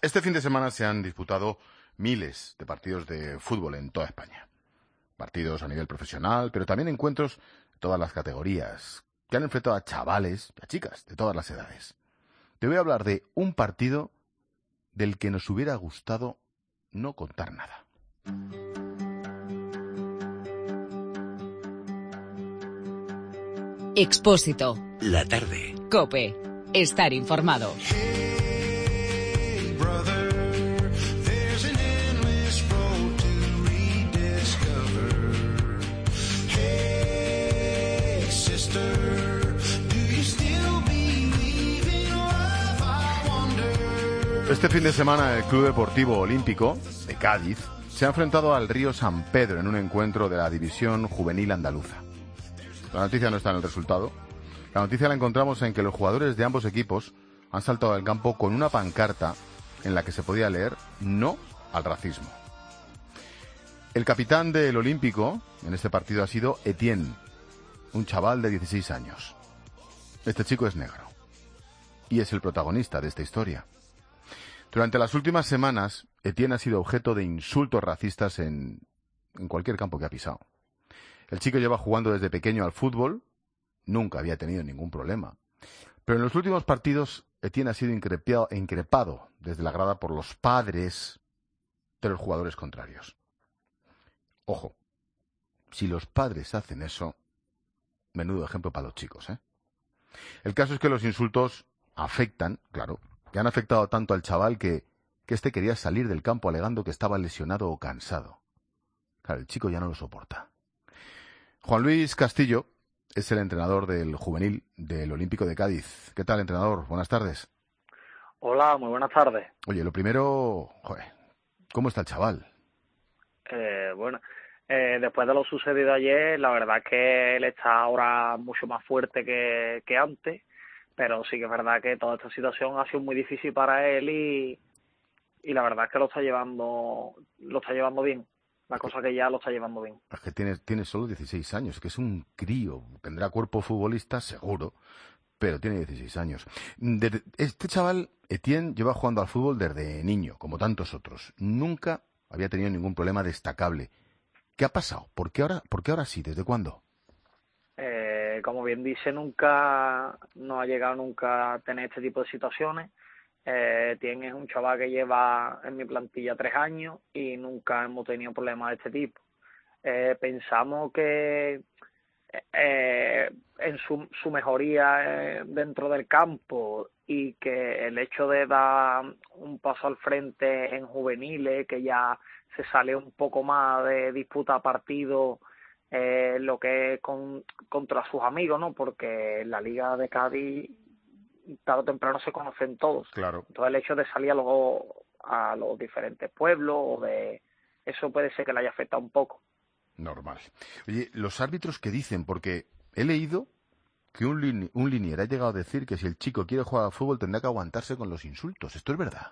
Este fin de semana se han disputado miles de partidos de fútbol en toda España. Partidos a nivel profesional, pero también encuentros de todas las categorías, que han enfrentado a chavales y a chicas de todas las edades. Te voy a hablar de un partido del que nos hubiera gustado no contar nada. Expósito. La tarde. COPE. Estar informado. Este fin de semana el Club Deportivo Olímpico de Cádiz se ha enfrentado al Río San Pedro en un encuentro de la división juvenil andaluza. La noticia no está en el resultado. La noticia la encontramos en que los jugadores de ambos equipos han saltado al campo con una pancarta en la que se podía leer "No al racismo". El capitán del Olímpico en este partido ha sido Etienne, un chaval de 16 años. Este chico es negro y es el protagonista de esta historia. Durante las últimas semanas, Etienne ha sido objeto de insultos racistas en cualquier campo que ha pisado. El chico lleva jugando desde pequeño al fútbol, nunca había tenido ningún problema. Pero en los últimos partidos, Etienne ha sido increpado desde la grada por los padres de los jugadores contrarios. Ojo, si los padres hacen eso, menudo ejemplo para los chicos, ¿eh? El caso es que los insultos afectan, claro, que han afectado tanto al chaval que este quería salir del campo alegando que estaba lesionado o cansado. Claro, el chico ya no lo soporta. Juan Luis Castillo es el entrenador del juvenil del Olímpico de Cádiz. ¿Qué tal, entrenador? Buenas tardes. Hola, muy buenas tardes. Oye, lo primero, ¿cómo está el chaval? Después de lo sucedido ayer, la verdad es que él está ahora mucho más fuerte que antes, pero sí que es verdad que toda esta situación ha sido muy difícil para él y la verdad es que lo está llevando bien. La cosa que ya lo está llevando bien. Es que tiene solo 16 años, que es un crío. Tendrá cuerpo futbolista, seguro, pero tiene 16 años. Este chaval, Etienne, lleva jugando al fútbol desde niño, como tantos otros. Nunca había tenido ningún problema destacable. ¿Qué ha pasado? ¿Por qué ahora sí? ¿Desde cuándo? Como bien dice, no ha llegado nunca a tener este tipo de situaciones. Etienne es un chaval que lleva en mi plantilla 3 años y nunca hemos tenido problemas de este tipo. Pensamos que en su mejoría dentro del campo y que el hecho de dar un paso al frente en juveniles, que ya se sale un poco más de disputa partido, lo que es contra sus amigos, ¿no? Porque en la Liga de Cádiz tarde o temprano se conocen todos. Claro. Entonces el hecho de salir a los diferentes pueblos, eso puede ser que le haya afectado un poco. Normal. Oye, los árbitros, ¿qué dicen? Porque he leído que un linier ha llegado a decir que si el chico quiere jugar al fútbol tendrá que aguantarse con los insultos. ¿Esto es verdad?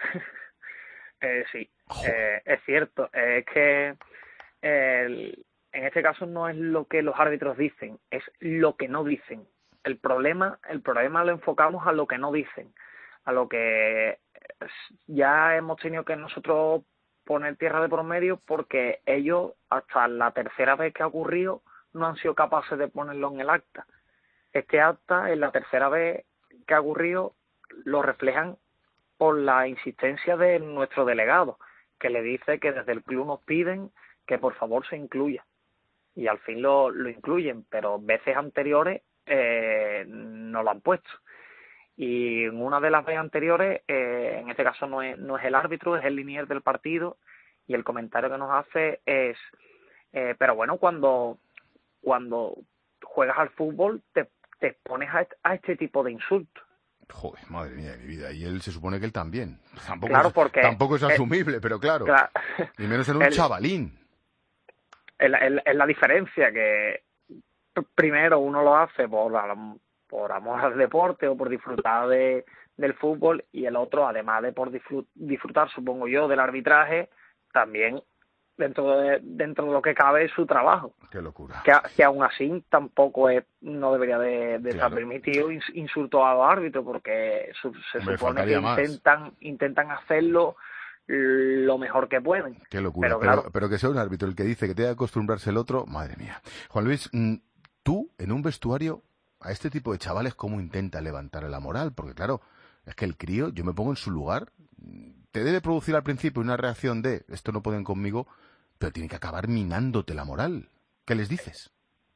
Sí, es cierto. Es que en este caso no es lo que los árbitros dicen, es lo que no dicen. El problema lo enfocamos a lo que no dicen, a lo que ya hemos tenido que nosotros poner tierra de por medio, porque ellos hasta la tercera vez que ha ocurrido no han sido capaces de ponerlo en el acta. Este acta, en la tercera vez que ha ocurrido, lo reflejan por la insistencia de nuestro delegado, que le dice que desde el club nos piden que por favor se incluya. Y al fin lo incluyen, pero veces anteriores no lo han puesto. Y en una de las veces anteriores, en este caso no es el árbitro, es el linier del partido, y el comentario que nos hace es, pero bueno, cuando juegas al fútbol te expones a este tipo de insultos. Joder, madre mía de mi vida. Y él se supone que él también. Tampoco es asumible, pero claro. Y menos en un chavalín. Es la diferencia, que primero uno lo hace por amor al deporte o por disfrutar del fútbol, y el otro, además de por disfrutar, supongo yo, del arbitraje, también dentro de lo que cabe es su trabajo. Qué locura. Que aún así tampoco no debería de estar Claro. permitido insultos a los árbitros, porque se Hombre, supone que faltaría más. intentan hacerlo lo mejor que pueden. Qué locura. Pero claro, Pero que sea un árbitro el que dice que tenga que acostumbrarse el otro, madre mía. Juan Luis, tú, en un vestuario, a este tipo de chavales, ¿cómo intenta levantar la moral? Porque claro, es que el crío, yo me pongo en su lugar, te debe producir al principio una reacción de, esto no pueden conmigo, pero tiene que acabar minándote la moral. ¿Qué les dices?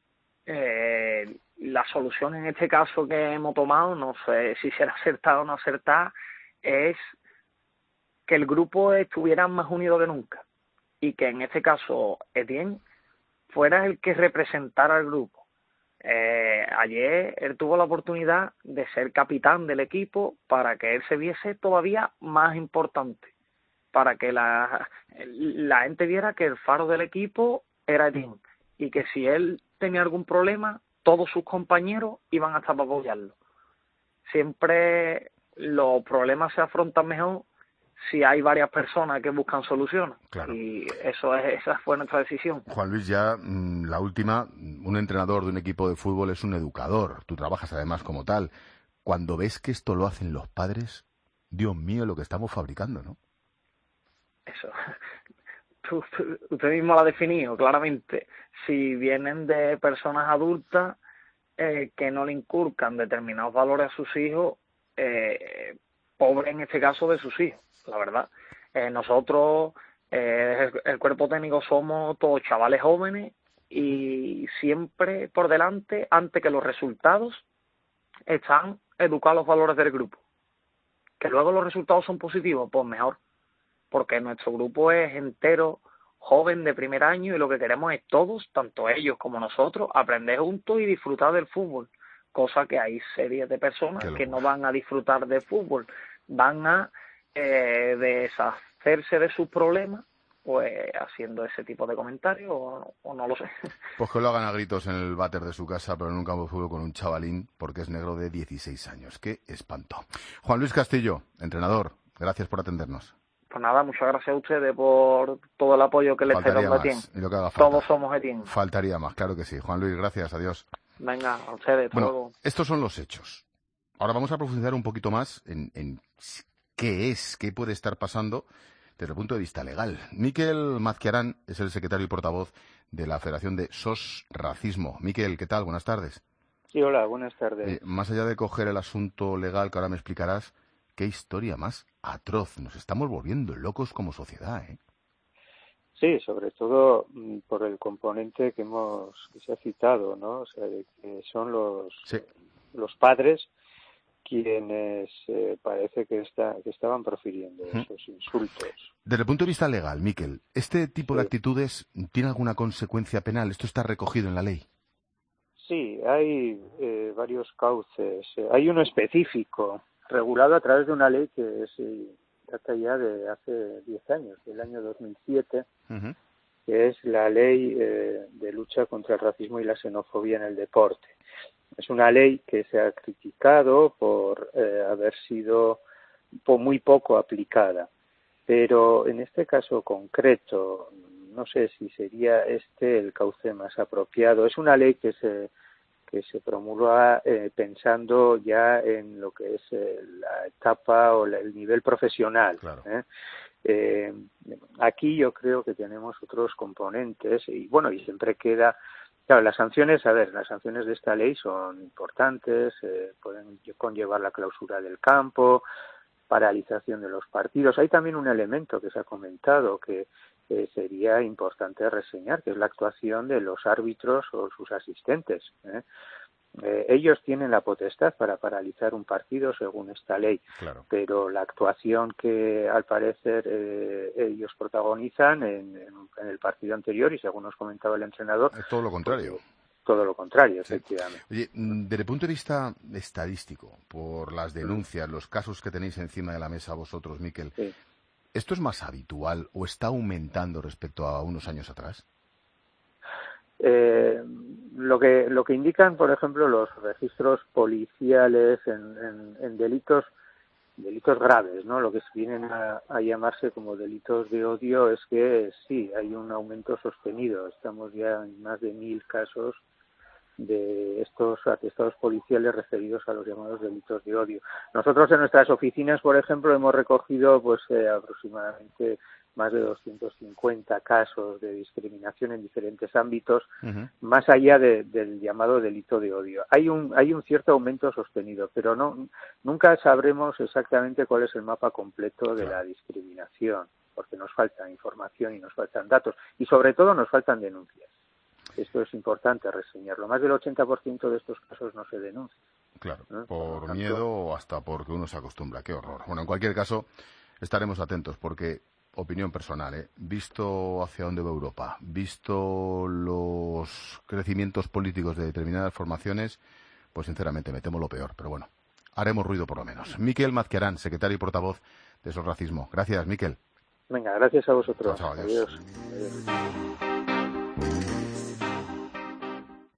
la solución en este caso que hemos tomado, no sé si será acertada o no acertada, es que el grupo estuviera más unido que nunca y que en este caso Etienne fuera el que representara al grupo. Ayer él tuvo la oportunidad de ser capitán del equipo para que él se viese todavía más importante, para que la gente viera que el faro del equipo era Etienne y que si él tenía algún problema, todos sus compañeros iban a estar para apoyarlo. Siempre los problemas se afrontan mejor si hay varias personas que buscan soluciones. Claro. Y esa fue nuestra decisión. Juan Luis, ya la última, un entrenador de un equipo de fútbol es un educador. Tú trabajas además como tal. Cuando ves que esto lo hacen los padres, Dios mío, lo que estamos fabricando, ¿no? Eso. Usted mismo lo ha definido claramente. Si vienen de personas adultas que no le inculcan determinados valores a sus hijos, pobre en este caso de sus hijos, la verdad. Nosotros, el cuerpo técnico, somos todos chavales jóvenes y siempre por delante, antes que los resultados, están educar los valores del grupo. Que luego los resultados son positivos, pues mejor, porque nuestro grupo es entero joven de primer año y lo que queremos es todos, tanto ellos como nosotros, aprender juntos y disfrutar del fútbol, cosa que hay series de personas que no van a disfrutar del fútbol, van a deshacerse de sus problemas, pues haciendo ese tipo de comentarios o no lo sé. Pues que lo hagan a gritos en el váter de su casa, pero en un campo de fútbol con un chavalín, porque es negro de 16 años. ¡Qué espanto! Juan Luis Castillo, entrenador, gracias por atendernos. Pues nada, muchas gracias a ustedes por todo el apoyo que le estáis dando a Etienne. Y lo que haga falta. Todos somos Etienne. Faltaría más, claro que sí. Juan Luis, gracias, adiós. Venga, a ustedes, bueno, luego. Estos son los hechos. Ahora vamos a profundizar un poquito más en qué puede estar pasando desde el punto de vista legal. Miquel Mazquiarán es el secretario y portavoz de la Federación de SOS Racismo. Miquel, ¿qué tal? Buenas tardes. Sí, hola, buenas tardes. Más allá de coger el asunto legal que ahora me explicarás, qué historia más atroz. Nos estamos volviendo locos como sociedad, ¿eh? Sí, sobre todo por el componente que se ha citado, ¿no? O sea, de que son los padres quienes parece que estaban profiriendo esos insultos. Desde el punto de vista legal, Miquel, ¿este tipo de actitudes tiene alguna consecuencia penal? ¿Esto está recogido en la ley? Sí, hay varios cauces. Hay uno específico, regulado a través de una ley que data ya de hace 10 años, del año 2007, que es la ley de lucha contra el racismo y la xenofobia en el deporte. Es una ley que se ha criticado por haber sido muy poco aplicada, pero en este caso concreto no sé si sería el cauce más apropiado. Es una ley que se promulga pensando ya en lo que es la etapa o el nivel profesional. Claro. Aquí yo creo que tenemos otros componentes y bueno, y siempre queda. Claro, las sanciones de esta ley son importantes, pueden conllevar la clausura del campo, paralización de los partidos. Hay también un elemento que se ha comentado que sería importante reseñar, que es la actuación de los árbitros o sus asistentes. Ellos tienen la potestad para paralizar un partido según esta ley, claro, pero la actuación que al parecer ellos protagonizan en el partido anterior, y según nos comentaba el entrenador, es todo lo contrario. Pues, todo lo contrario, sí. Efectivamente. Oye, desde el punto de vista estadístico, por las denuncias, los casos que tenéis encima de la mesa vosotros, Miquel, Sí. ¿esto es más habitual o está aumentando respecto a unos años atrás? Lo que indican, por ejemplo, los registros policiales en delitos delitos graves, ¿no? Lo que vienen a llamarse como delitos de odio es que sí, hay un aumento sostenido. Estamos ya en más de 1.000 casos de estos atestados policiales referidos a los llamados delitos de odio. Nosotros en nuestras oficinas, por ejemplo, hemos recogido pues aproximadamente más de 250 casos de discriminación en diferentes ámbitos, más allá del llamado delito de odio. Hay un cierto aumento sostenido, pero nunca sabremos exactamente cuál es el mapa completo de la discriminación, porque nos falta información y nos faltan datos, y sobre todo nos faltan denuncias. Esto es importante reseñarlo. Más del 80% de estos casos no se denuncian. Claro, por miedo o hasta porque uno se acostumbra. Qué horror. Bueno, en cualquier caso, estaremos atentos porque, opinión personal, visto hacia dónde va Europa, visto los crecimientos políticos de determinadas formaciones, pues sinceramente me temo lo peor. Pero bueno, haremos ruido por lo menos. Miquel Mazquiarán, secretario y portavoz de SOS Racismo. Gracias, Miquel. Venga, gracias a vosotros. Chao, adiós. Adiós.